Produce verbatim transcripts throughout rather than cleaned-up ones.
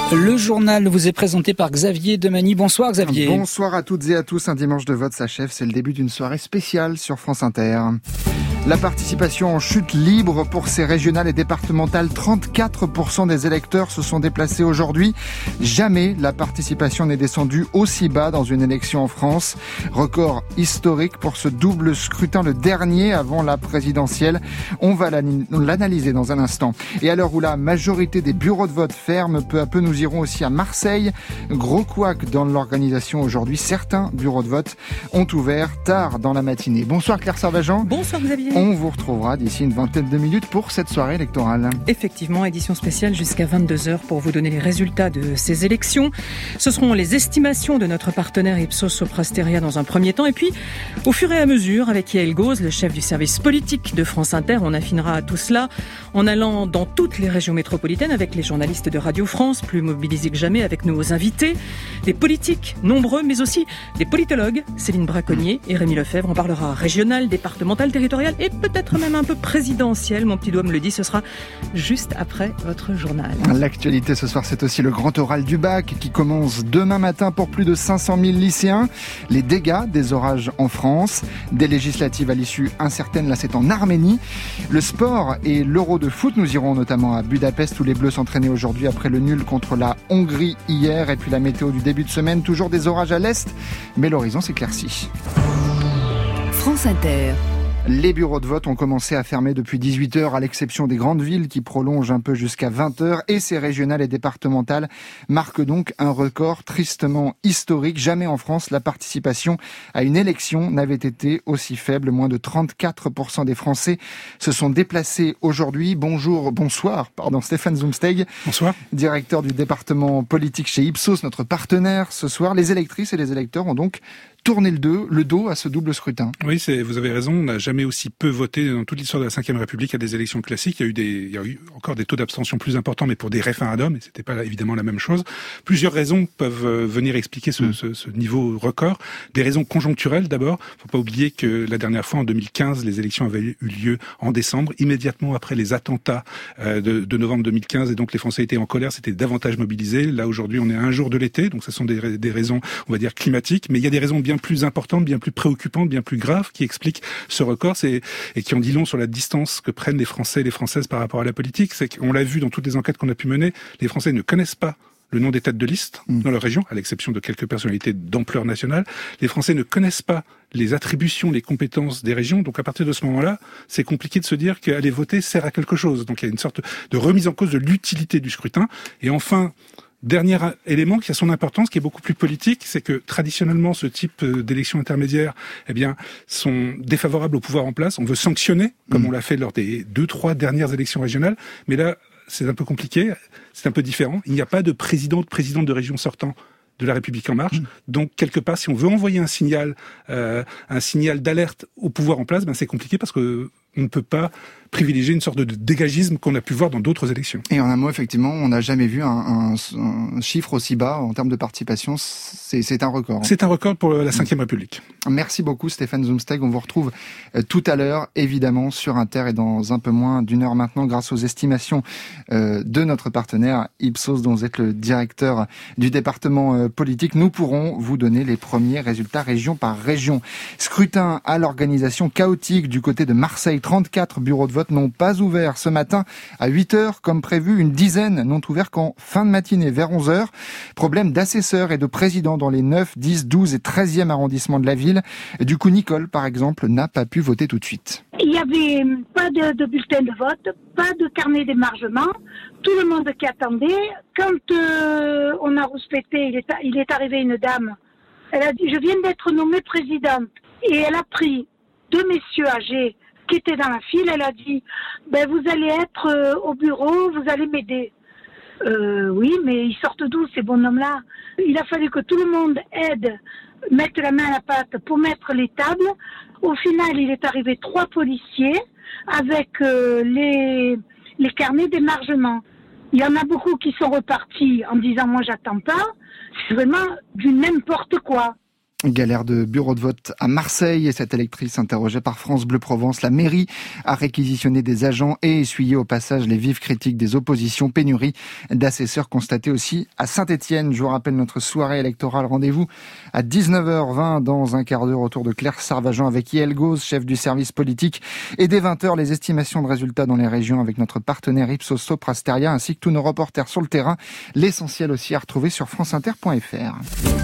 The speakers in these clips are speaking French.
Le journal vous est présenté par Xavier Demany. Bonsoir Xavier. Bonsoir à toutes et à tous. Un dimanche de vote s'achève. C'est le début d'une soirée spéciale sur France Inter. La participation en chute libre pour ces régionales et départementales. trente-quatre pour cent des électeurs se sont déplacés aujourd'hui. Jamais la participation n'est descendue aussi bas dans une élection en France. Record historique pour ce double scrutin, le dernier avant la présidentielle. On va l'analyser dans un instant. Et à l'heure où la majorité des bureaux de vote ferment, peu à peu nous irons aussi à Marseille. Gros couac dans l'organisation aujourd'hui. Certains bureaux de vote ont ouvert tard dans la matinée. Bonsoir Claire Servageant. Bonsoir Xavier. On vous retrouvera d'ici une vingtaine de minutes pour cette soirée électorale. Effectivement, édition spéciale jusqu'à vingt-deux heures pour vous donner les résultats de ces élections. Ce seront les estimations de notre partenaire Ipsos Soprasteria dans un premier temps. Et puis, au fur et à mesure, avec Yael Gauze, le chef du service politique de France Inter, on affinera tout cela en allant dans toutes les régions métropolitaines avec les journalistes de Radio France, plus mobilisés que jamais avec nos invités, des politiques nombreux, mais aussi des politologues, Céline Braconnier et Rémi Lefebvre. On parlera régional, départemental, territorial et peut-être même un peu présidentiel. Mon petit doigt me le dit, ce sera juste après votre journal. L'actualité ce soir, c'est aussi le grand oral du bac qui commence demain matin pour plus de cinq cent mille lycéens. Les dégâts des orages en France, des législatives à l'issue incertaine, là c'est en Arménie. Le sport et l'Euro de foot, nous irons notamment à Budapest où les Bleus s'entraînaient aujourd'hui après le nul contre la Hongrie hier. Et puis la météo du début de semaine, toujours des orages à l'est, mais l'horizon s'éclaircit. France Inter. Les bureaux de vote ont commencé à fermer depuis dix-huit heures, à l'exception des grandes villes qui prolongent un peu jusqu'à vingt heures. Et ces régionales et départementales marquent donc un record tristement historique. Jamais en France, la participation à une élection n'avait été aussi faible. Moins de trente-quatre pour cent des Français se sont déplacés aujourd'hui. Bonjour, bonsoir, pardon, Stéphane Zumsteg. Bonsoir. Directeur du département politique chez Ipsos, notre partenaire ce soir. Les électrices et les électeurs ont donc tourner le dos, le dos à ce double scrutin. Oui, c'est, vous avez raison, on n'a jamais aussi peu voté dans toute l'histoire de la cinquième République à des élections classiques. Il y a eu des, il y a eu encore des taux d'abstention plus importants, mais pour des référendums, et c'était pas évidemment la même chose. Plusieurs raisons peuvent venir expliquer ce, mmh. ce, ce niveau record. Des raisons conjoncturelles d'abord. Faut pas oublier que la dernière fois, en deux mille quinze, les élections avaient eu lieu en décembre, immédiatement après les attentats de, de novembre deux mille quinze, et donc les Français étaient en colère, c'était davantage mobilisés. Là, aujourd'hui, on est à un jour de l'été, donc ce sont des, des raisons, on va dire, climatiques, mais il y a des raisons bien plus importantes, bien plus préoccupantes, bien plus graves qui expliquent ce record c'est, et qui en dit long sur la distance que prennent les Français et les Françaises par rapport à la politique. C'est qu'on l'a vu dans toutes les enquêtes qu'on a pu mener, les Français ne connaissent pas le nom des têtes de liste mmh. dans leur région, à l'exception de quelques personnalités d'ampleur nationale. Les Français ne connaissent pas les attributions, les compétences des régions. Donc à partir de ce moment-là, c'est compliqué de se dire qu'aller voter sert à quelque chose. Donc il y a une sorte de remise en cause de l'utilité du scrutin. Et enfin, dernier élément qui a son importance, qui est beaucoup plus politique, c'est que traditionnellement, ce type d'élections intermédiaires, eh bien, sont défavorables au pouvoir en place. On veut sanctionner, comme mmh. on l'a fait lors des deux, trois dernières élections régionales. Mais là, c'est un peu compliqué, c'est un peu différent. Il n'y a pas de président, de présidente de région sortant de la République en marche. Mmh. Donc, quelque part, si on veut envoyer un signal, euh, un signal d'alerte au pouvoir en place, ben, c'est compliqué parce que on ne peut pas privilégier une sorte de dégagisme qu'on a pu voir dans d'autres élections. Et en un mot, effectivement, on n'a jamais vu un, un, un chiffre aussi bas en termes de participation. C'est, c'est un record. C'est un record pour la cinquième République. Merci beaucoup Stéphane Zumsteg. On vous retrouve tout à l'heure, évidemment, sur Inter et dans un peu moins d'une heure maintenant, grâce aux estimations euh, de notre partenaire Ipsos, dont vous êtes le directeur du département euh, politique. Nous pourrons vous donner les premiers résultats région par région. Scrutin à l'organisation chaotique du côté de Marseille. trente-quatre bureaux de vote n'ont pas ouvert ce matin à huit heures comme prévu. Une dizaine n'ont ouvert qu'en fin de matinée vers onze heures. Problème d'assesseurs et de présidents dans les neuf, dix, douze et treizième arrondissements de la ville. Du coup, Nicole, par exemple, n'a pas pu voter tout de suite. Il n'y avait pas de, de bulletin de vote, pas de carnet d'émargement. Tout le monde qui attendait. Quand euh, on a rouspété, il est, il est arrivé une dame. Elle a dit « Je viens d'être nommée présidente ». Et elle a pris deux messieurs âgés qui était dans la file, elle a dit ben, « vous allez être euh, au bureau, vous allez m'aider euh, ». Oui, mais ils sortent d'où ces bonhommes-là? Il a fallu que tout le monde aide, mette la main à la pâte pour mettre les tables. Au final, il est arrivé trois policiers avec euh, les, les carnets d'émargement. Il y en a beaucoup qui sont repartis en disant « moi j'attends pas ». C'est vraiment du n'importe quoi. Galère de bureau de vote à Marseille et cette électrice interrogée par France Bleu Provence. La mairie a réquisitionné des agents et essuyé au passage les vives critiques des oppositions. Pénurie d'assesseurs constatée aussi à Saint-Étienne. Je vous rappelle notre soirée électorale. Rendez-vous à dix-neuf heures vingt dans un quart d'heure autour de Claire Sarvajan avec Yael Gauze, chef du service politique. Et dès vingt heures, les estimations de résultats dans les régions avec notre partenaire Ipsos Soprasteria ainsi que tous nos reporters sur le terrain. L'essentiel aussi à retrouver sur franceinter point f r.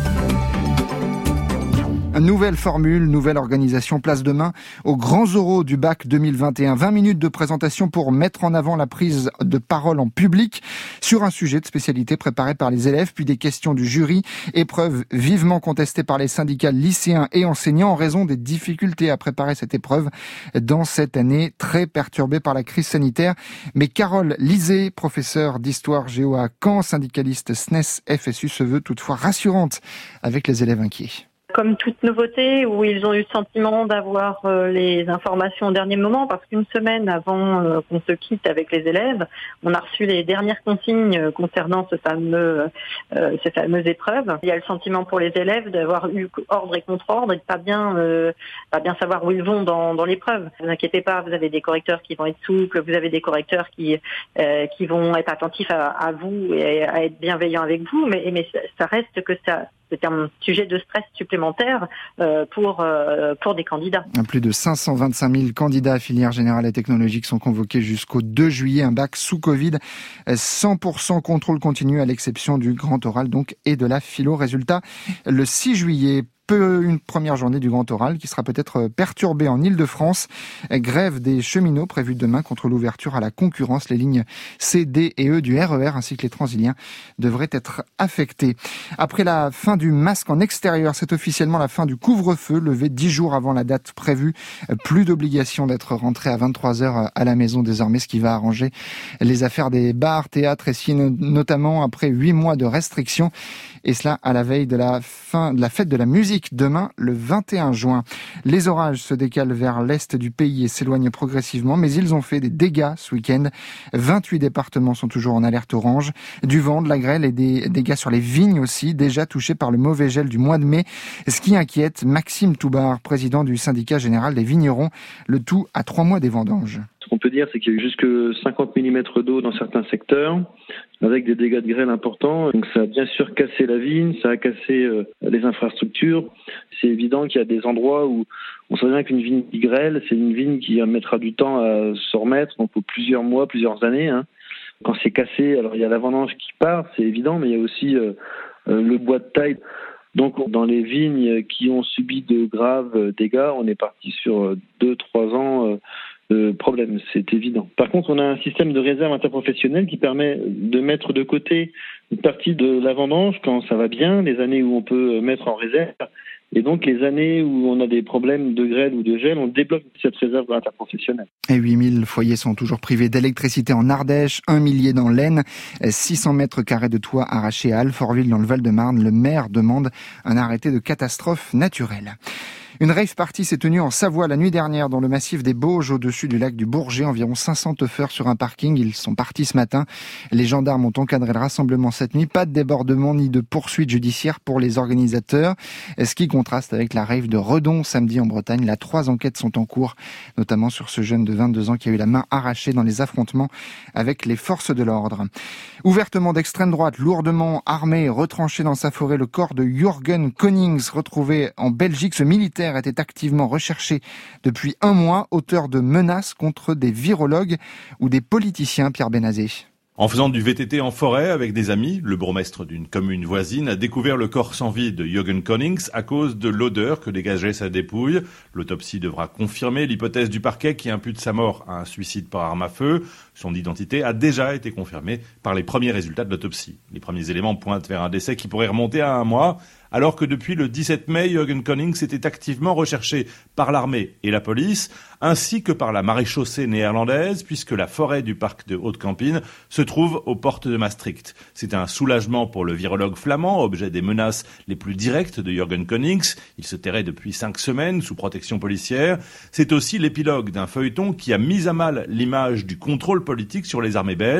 Nouvelle formule, nouvelle organisation, place demain aux grands oraux du bac deux mille vingt et un. vingt minutes de présentation pour mettre en avant la prise de parole en public sur un sujet de spécialité préparé par les élèves, puis des questions du jury, épreuve vivement contestée par les syndicats lycéens et enseignants en raison des difficultés à préparer cette épreuve dans cette année très perturbée par la crise sanitaire. Mais Carole Lisée, professeure d'histoire géo à Caen, syndicaliste S N E S F S U, se veut toutefois rassurante avec les élèves inquiets. Comme toute nouveauté, où ils ont eu le sentiment d'avoir euh, les informations au dernier moment, parce qu'une semaine avant euh, qu'on se quitte avec les élèves, on a reçu les dernières consignes euh, concernant ce fameux, euh, ces fameuses épreuves. Il y a le sentiment pour les élèves d'avoir eu ordre et contre-ordre et de pas bien, euh, pas bien savoir où ils vont dans, dans l'épreuve. Ne vous inquiétez pas, vous avez des correcteurs qui vont être souples, vous avez des correcteurs qui, euh, qui vont être attentifs à, à vous et à être bienveillants avec vous, mais, mais ça reste que ça... C'est un sujet de stress supplémentaire euh, pour, euh, pour des candidats. Plus de cinq cent vingt-cinq mille candidats à filière générale et technologique sont convoqués jusqu'au deux juillet. Un bac sous Covid, cent pour cent contrôle continu à l'exception du grand oral donc et de la philo. Résultat, le six juillet. Peu une première journée du grand oral qui sera peut-être perturbée en Ile-de-France. Grève des cheminots prévue demain contre l'ouverture à la concurrence. Les lignes C, D et E du R E R ainsi que les Transiliens devraient être affectés. Après la fin du masque en extérieur, c'est officiellement la fin du couvre-feu, levé dix jours avant la date prévue. Plus d'obligation d'être rentré à vingt-trois heures à la maison désormais, ce qui va arranger les affaires des bars, théâtres et ciné, notamment après huit mois de restrictions. Et cela à la veille de la fin de la fête de la musique, demain le vingt et un juin. Les orages se décalent vers l'est du pays et s'éloignent progressivement, mais ils ont fait des dégâts ce week-end. vingt-huit départements sont toujours en alerte orange. Du vent, de la grêle et des dégâts sur les vignes aussi, déjà touchés par le mauvais gel du mois de mai. Ce qui inquiète Maxime Toubar, président du syndicat général des vignerons, le tout à trois mois des vendanges. Ce qu'on peut dire, c'est qu'il y a eu jusque cinquante millimètres d'eau dans certains secteurs, avec des dégâts de grêle importants. Donc ça a bien sûr cassé la vigne, ça a cassé euh, les infrastructures. C'est évident qu'il y a des endroits où on sait bien qu'une vigne qui grêle, c'est une vigne qui mettra du temps à se remettre, donc pour plusieurs mois, plusieurs années. Hein. Quand c'est cassé, alors il y a la vendange qui part, c'est évident, mais il y a aussi euh, euh, le bois de taille. Donc dans les vignes qui ont subi de graves dégâts, on est parti sur deux, trois ans euh, de problème, c'est évident. Par contre, on a un système de réserve interprofessionnelle qui permet de mettre de côté une partie de la vendange quand ça va bien, les années où on peut mettre en réserve. Et donc, les années où on a des problèmes de grêle ou de gel, on débloque cette réserve interprofessionnelle. Et huit mille foyers sont toujours privés d'électricité en Ardèche, un millier dans l'Aisne, six cents mètres carrés de toit arrachés à Alfortville dans le Val-de-Marne. Le maire demande un arrêté de catastrophe naturelle. Une rave party s'est tenue en Savoie la nuit dernière dans le massif des Bauges au-dessus du lac du Bourget. Environ cinq cents teufeurs sur un parking. Ils sont partis ce matin. Les gendarmes ont encadré le rassemblement cette nuit. Pas de débordement ni de poursuite judiciaire pour les organisateurs. Ce qui contraste avec la rave de Redon samedi en Bretagne. Là, trois enquêtes sont en cours, notamment sur ce jeune de vingt-deux ans qui a eu la main arrachée dans les affrontements avec les forces de l'ordre. Ouvertement d'extrême droite, lourdement armé, retranché dans sa forêt, le corps de Jürgen Konings, retrouvé en Belgique. Ce militaire était activement recherché depuis un mois, auteur de menaces contre des virologues ou des politiciens. Pierre Benazé. En faisant du V T T en forêt avec des amis, le bourgmestre d'une commune voisine a découvert le corps sans vie de Jürgen Konings à cause de l'odeur que dégageait sa dépouille. L'autopsie devra confirmer l'hypothèse du parquet qui impute sa mort à un suicide par arme à feu. Son identité a déjà été confirmée par les premiers résultats de l'autopsie. Les premiers éléments pointent vers un décès qui pourrait remonter à un mois, alors que depuis le dix-sept mai, Jürgen Konings était activement recherché par l'armée et la police, ainsi que par la maréchaussée néerlandaise, puisque la forêt du parc de Haute-Campine se trouve aux portes de Maastricht. C'est un soulagement pour le virologue flamand, objet des menaces les plus directes de Jürgen Konings. Il se terrait depuis cinq semaines sous protection policière. C'est aussi l'épilogue d'un feuilleton qui a mis à mal l'image du contrôle politique sur les armées belges,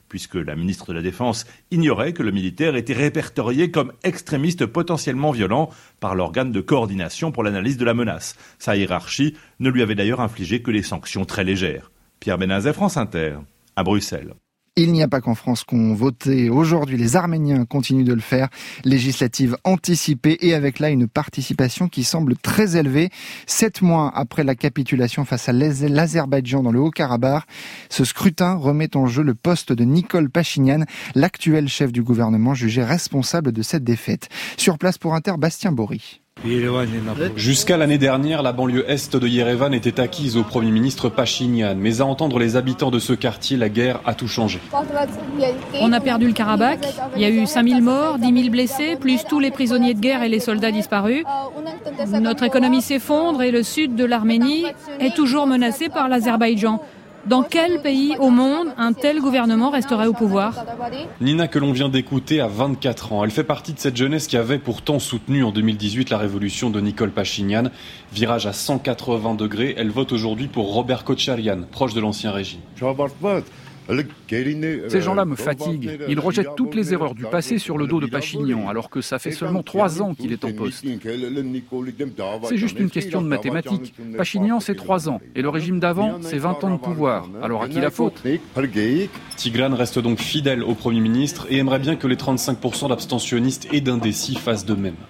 puisque la ministre de la Défense ignorait que le militaire était répertorié comme extrémiste potentiellement violent par l'organe de coordination pour l'analyse de la menace. Sa hiérarchie ne lui avait d'ailleurs infligé que des sanctions très légères. Pierre Benazet, France Inter, à Bruxelles. Il n'y a pas qu'en France qu'on votait aujourd'hui. Les Arméniens continuent de le faire. Législative anticipée et avec là une participation qui semble très élevée. Sept mois après la capitulation face à l'Azerbaïdjan dans le Haut-Karabakh, ce scrutin remet en jeu le poste de Nikol Pachinian, l'actuel chef du gouvernement jugé responsable de cette défaite. Sur place pour Inter, Bastien Bory. Jusqu'à l'année dernière, la banlieue est de Yerevan était acquise au Premier ministre Pachinian. Mais à entendre les habitants de ce quartier, la guerre a tout changé. On a perdu le Karabakh, il y a eu cinq mille morts, dix mille blessés, plus tous les prisonniers de guerre et les soldats disparus. Notre économie s'effondre et le sud de l'Arménie est toujours menacé par l'Azerbaïdjan. Dans quel pays au monde un tel gouvernement resterait au pouvoir ? Nina, que l'on vient d'écouter, a vingt-quatre ans. Elle fait partie de cette jeunesse qui avait pourtant soutenu en deux mille dix-huit la révolution de Nikol Pachinian. Virage à cent quatre-vingts degrés, elle vote aujourd'hui pour Robert Kocharian, proche de l'ancien régime. Ces gens-là me fatiguent. Ils rejettent toutes les erreurs du passé sur le dos de Pachinian, alors que ça fait seulement trois ans qu'il est en poste. C'est juste une question de mathématiques. Pachinian, c'est trois ans, et le régime d'avant, c'est vingt ans de pouvoir. Alors à qui la faute ? Tigran reste donc fidèle au Premier ministre et aimerait bien que les trente-cinq pour cent d'abstentionnistes et d'indécis fassent de même.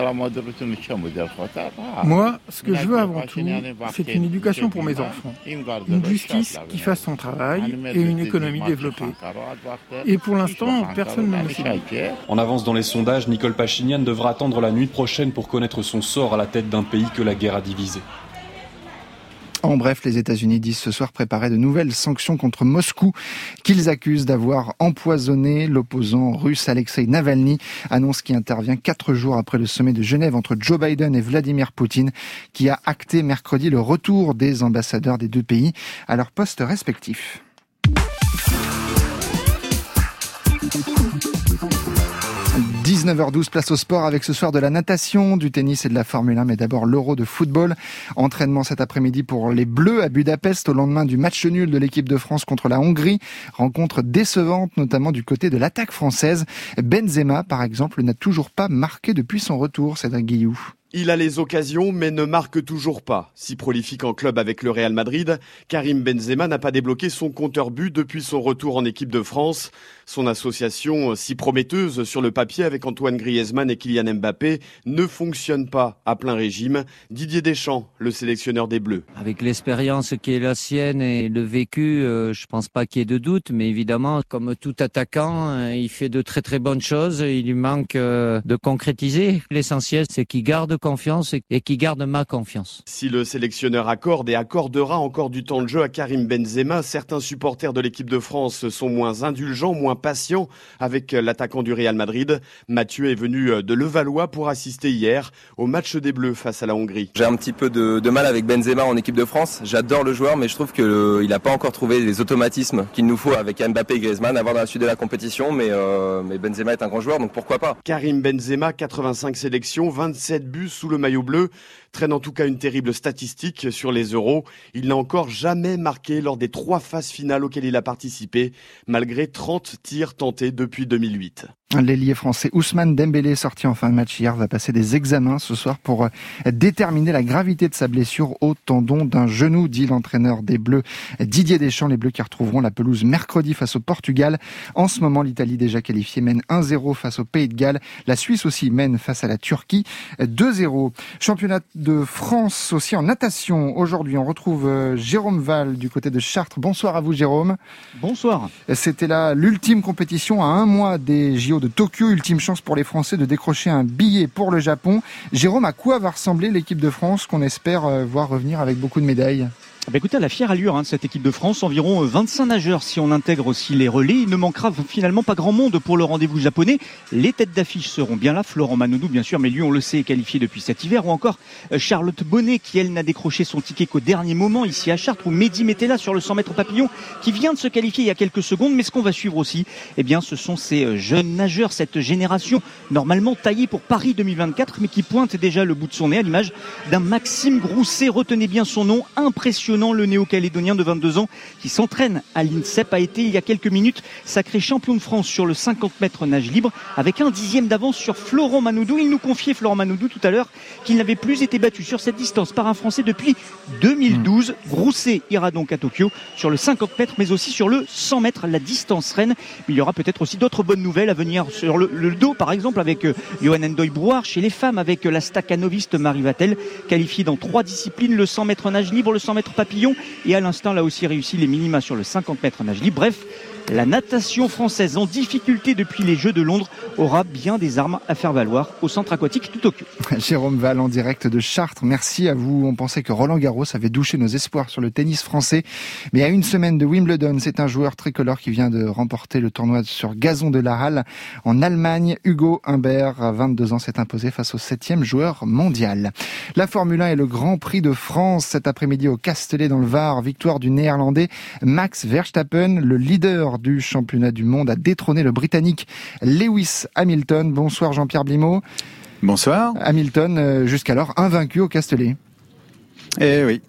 Moi, ce que je veux avant tout, c'est une éducation pour mes enfants, une justice qui fasse son travail et une économie développée. Et pour l'instant, personne ne me séduit. En avance dans les sondages, Nikol Pachinian devra attendre la nuit prochaine pour connaître son sort à la tête d'un pays que la guerre a divisé. En bref, les États-Unis disent ce soir préparer de nouvelles sanctions contre Moscou, qu'ils accusent d'avoir empoisonné l'opposant russe Alexei Navalny, annonce qui intervient quatre jours après le sommet de Genève entre Joe Biden et Vladimir Poutine, qui a acté mercredi le retour des ambassadeurs des deux pays à leurs postes respectifs. dix-neuf heures douze, place au sport avec ce soir de la natation, du tennis et de la Formule un, mais d'abord l'Euro de football. Entraînement cet après-midi pour les Bleus à Budapest au lendemain du match nul de l'équipe de France contre la Hongrie. Rencontre décevante, notamment du côté de l'attaque française. Benzema, par exemple, n'a toujours pas marqué depuis son retour, Cédric Guilloux. Il a les occasions, mais ne marque toujours pas. Si prolifique en club avec le Real Madrid, Karim Benzema n'a pas débloqué son compteur but depuis son retour en équipe de France. Son association, si prometteuse sur le papier avec Antoine Griezmann et Kylian Mbappé, ne fonctionne pas à plein régime. Didier Deschamps, le sélectionneur des Bleus. Avec l'expérience qui est la sienne et le vécu, euh, je pense pas qu'il y ait de doute, mais évidemment, comme tout attaquant, euh, il fait de très très bonnes choses. Il lui manque euh, de concrétiser. L'essentiel, c'est qu'il garde confiance et qui garde ma confiance. Si le sélectionneur accorde et accordera encore du temps de jeu à Karim Benzema, certains supporters de l'équipe de France sont moins indulgents, moins patients avec l'attaquant du Real Madrid. Mathieu est venu de Levallois pour assister hier au match des Bleus face à la Hongrie. J'ai un petit peu de, de mal avec Benzema en équipe de France. J'adore le joueur, mais je trouve qu'il n'a pas encore trouvé les automatismes qu'il nous faut avec Mbappé et Griezmann avant dans la suite de la compétition. Mais, euh, mais Benzema est un grand joueur, donc pourquoi pas. Karim Benzema, quatre-vingt-cinq sélections, vingt-sept buts sous le maillot bleu, traîne en tout cas une terrible statistique sur les Euros. Il n'a encore jamais marqué lors des trois phases finales auxquelles il a participé, malgré trente tirs tentés depuis deux mille huit. L'ailier français Ousmane Dembélé, sorti en fin de match hier, va passer des examens ce soir pour déterminer la gravité de sa blessure au tendon d'un genou, dit l'entraîneur des Bleus Didier Deschamps. Les Bleus qui retrouveront la pelouse mercredi face au Portugal. En ce moment, l'Italie déjà qualifiée mène un zéro face au Pays de Galles. La Suisse aussi mène face à la Turquie deux zéro. Championnat de France aussi en natation. Aujourd'hui, on retrouve Jérôme Val du côté de Chartres. Bonsoir à vous, Jérôme. Bonsoir. C'était là l'ultime compétition à un mois des J O de Tokyo. Ultime chance pour les Français de décrocher un billet pour le Japon. Jérôme, à quoi va ressembler l'équipe de France qu'on espère voir revenir avec beaucoup de médailles ? Bah écoutez, à la fière allure hein, de cette équipe de France, environ vingt-cinq nageurs si on intègre aussi les relais. Il ne manquera finalement pas grand monde pour le rendez-vous japonais. Les têtes d'affiche seront bien là. Florent Manodou bien sûr, mais lui on le sait est qualifié depuis cet hiver. Ou encore Charlotte Bonnet qui elle n'a décroché son ticket qu'au dernier moment ici à Chartres. Ou Mehdi Metella sur le cent mètres papillon qui vient de se qualifier il y a quelques secondes. Mais ce qu'on va suivre aussi, eh bien, ce sont ces jeunes nageurs, cette génération normalement taillée pour Paris deux mille vingt-quatre mais qui pointe déjà le bout de son nez à l'image d'un Maxime Grousset. Retenez bien son nom, impressionnant. impressionnant. Le néo-calédonien de vingt-deux ans qui s'entraîne à l'INSEP a été il y a quelques minutes sacré champion de France sur le cinquante mètres nage libre avec un dixième d'avance sur Florent Manoudou. Il nous confiait, Florent Manoudou, tout à l'heure, qu'il n'avait plus été battu sur cette distance par un Français depuis deux mille douze. Grousset ira donc à Tokyo sur le cinquante mètres, mais aussi sur le cent mètres, la distance reine. Mais il y aura peut-être aussi d'autres bonnes nouvelles à venir sur le, le dos, par exemple, avec euh, Johan Ndoye-Brouard. Chez les femmes, avec euh, la staccanoviste Marie Vatel, qualifiée dans trois disciplines, le cent mètres nage libre, le cent mètres papillon, et à l'instant, là aussi réussi les minima sur le cinquante mètres nage libre. Bref, la natation française en difficulté depuis les Jeux de Londres aura bien des armes à faire valoir au centre aquatique de Tokyo. Jérôme Val en direct de Chartres. Merci à vous. On pensait que Roland Garros avait douché nos espoirs sur le tennis français. Mais à une semaine de Wimbledon, c'est un joueur tricolore qui vient de remporter le tournoi sur gazon de la Halle en Allemagne. Hugo Humbert, à vingt-deux ans, s'est imposé face au septième joueur mondial. La Formule un et le Grand Prix de France cet après-midi au Castellet dans le Var. Victoire du Néerlandais Max Verstappen, le leader du championnat du monde, a détrôné le Britannique Lewis Hamilton. Bonsoir Jean-Pierre Blimaud. Bonsoir. Hamilton, euh, jusqu'alors invaincu au Castellet. Eh oui.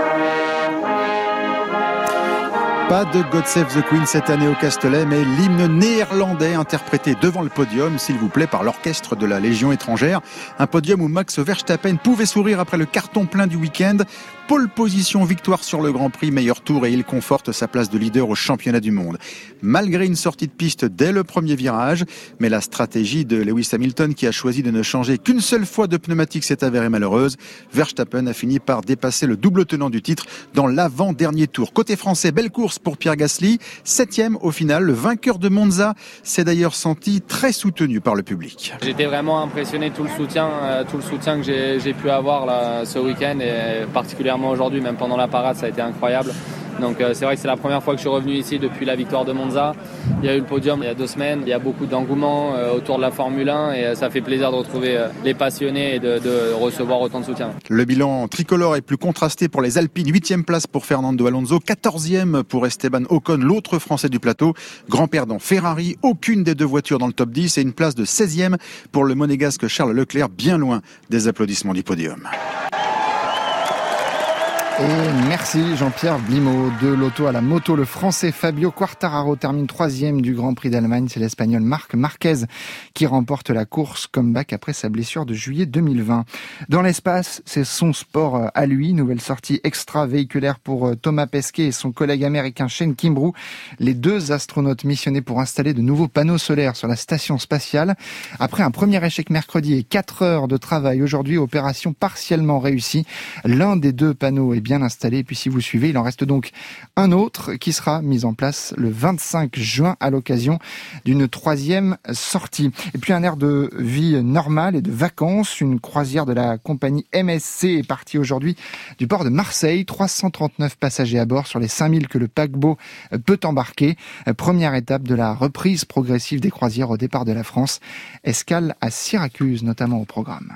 Pas de God Save the Queen cette année au Castellet, mais l'hymne néerlandais interprété devant le podium, s'il vous plaît, par l'orchestre de la Légion étrangère. Un podium où Max Verstappen pouvait sourire après le carton plein du week-end. Pole position, victoire sur le Grand Prix, meilleur tour et il conforte sa place de leader au championnat du monde. Malgré une sortie de piste dès le premier virage, mais la stratégie de Lewis Hamilton qui a choisi de ne changer qu'une seule fois de pneumatique s'est avérée malheureuse. Verstappen a fini par dépasser le double tenant du titre dans l'avant-dernier tour. Côté français, belle course pour Pierre Gasly, septième au final. Le vainqueur de Monza s'est d'ailleurs senti très soutenu par le public. J'étais vraiment impressionné de tout le soutien, euh, tout le soutien que j'ai, j'ai pu avoir là, ce week-end et particulièrement aujourd'hui, même pendant la parade, ça a été incroyable. Donc euh, c'est vrai que c'est la première fois que je suis revenu ici depuis la victoire de Monza. Il y a eu le podium il y a deux semaines, il y a beaucoup d'engouement euh, autour de la Formule un et euh, ça fait plaisir de retrouver euh, les passionnés et de, de recevoir autant de soutien. Le bilan tricolore est plus contrasté pour les Alpines, huitième place pour Fernando Alonso, quatorzième pour Esteban Ocon, l'autre Français du plateau. Grand perdant Ferrari, aucune des deux voitures dans le top dix et une place de seizième pour le monégasque Charles Leclerc, bien loin des applaudissements du podium. Et merci Jean-Pierre Blimaud. De l'auto à la moto, le Français Fabio Quartararo termine troisième du Grand Prix d'Allemagne. C'est l'Espagnol Marc Marquez qui remporte la course comeback après sa blessure de juillet deux mille vingt. Dans l'espace, c'est son sport à lui. Nouvelle sortie extra-véhiculaire pour Thomas Pesquet et son collègue américain Shane Kimbrough. Les deux astronautes missionnés pour installer de nouveaux panneaux solaires sur la station spatiale. Après un premier échec mercredi et quatre heures de travail aujourd'hui, opération partiellement réussie. L'un des deux panneaux est bien installé. Et puis si vous suivez, il en reste donc un autre qui sera mis en place le vingt-cinq juin à l'occasion d'une troisième sortie. Et puis un air de vie normale et de vacances. Une croisière de la compagnie M S C est partie aujourd'hui du port de Marseille. trois cent trente-neuf passagers à bord sur les cinq mille que le paquebot peut embarquer. Première étape de la reprise progressive des croisières au départ de la France. Escale à Syracuse notamment au programme.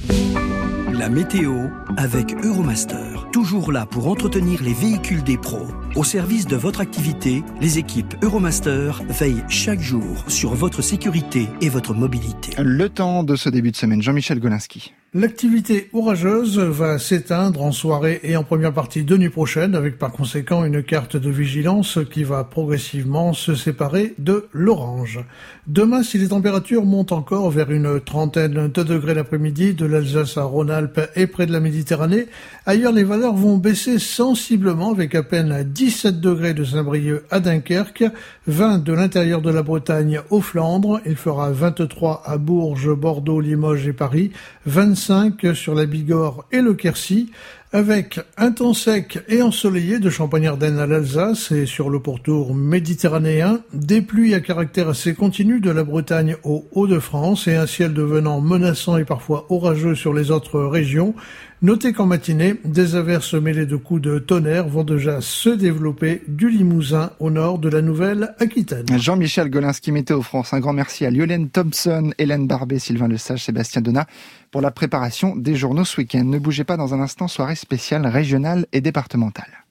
La météo avec Euromaster. Toujours là pour entretenir les véhicules des pros. Au service de votre activité, les équipes Euromaster veillent chaque jour sur votre sécurité et votre mobilité. Le temps de ce début de semaine, Jean-Michel Golinski. L'activité orageuse va s'éteindre en soirée et en première partie de nuit prochaine, avec par conséquent une carte de vigilance qui va progressivement se séparer de l'orange. Demain, si les températures montent encore vers une trentaine de degrés l'après-midi, de l'Alsace à Rhône-Alpes et près de la Méditerranée, ailleurs les valeurs vont baisser sensiblement avec à peine dix-sept degrés de Saint-Brieuc à Dunkerque, vingt de l'intérieur de la Bretagne aux Flandres, il fera vingt-trois à Bourges, Bordeaux, Limoges et Paris, vingt-cinq sur la Bigorre et le Quercy, avec un temps sec et ensoleillé de Champagne-Ardenne à l'Alsace et sur le pourtour méditerranéen, des pluies à caractère assez continu de la Bretagne aux Hauts-de-France et un ciel devenant menaçant et parfois orageux sur les autres régions. Notez qu'en matinée, des averses mêlées de coups de tonnerre vont déjà se développer du Limousin au nord de la Nouvelle-Aquitaine. Jean-Michel Golinski, Météo France. Un grand merci à Liolène Thompson, Hélène Barbet, Sylvain Lesage, Sébastien Donat pour la préparation des journaux ce week-end. Ne bougez pas, dans un instant, soirée spéciale régionale et départementale.